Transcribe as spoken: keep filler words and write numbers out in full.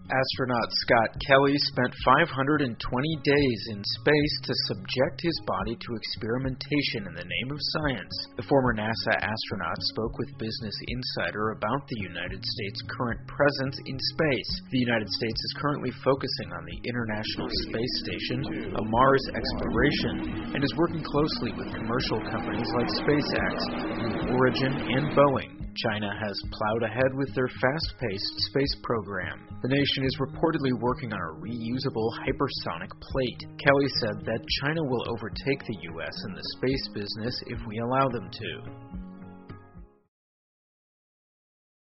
Astronaut Scott Kelly spent five hundred twenty days in space to subject his body to experimentation in the name of science. The former NASA astronaut spoke with Business Insider about the United States' current presence in space. The United States is currently focusing on the International Space Station, a Mars exploration, and is working closely with commercial companies like SpaceX, Blue Origin, and Boeing. China has plowed ahead with their fast-paced space program. The nation is reportedly working on a reusable hypersonic plate. Kelly said that China will overtake the U S in the space business if we allow them to.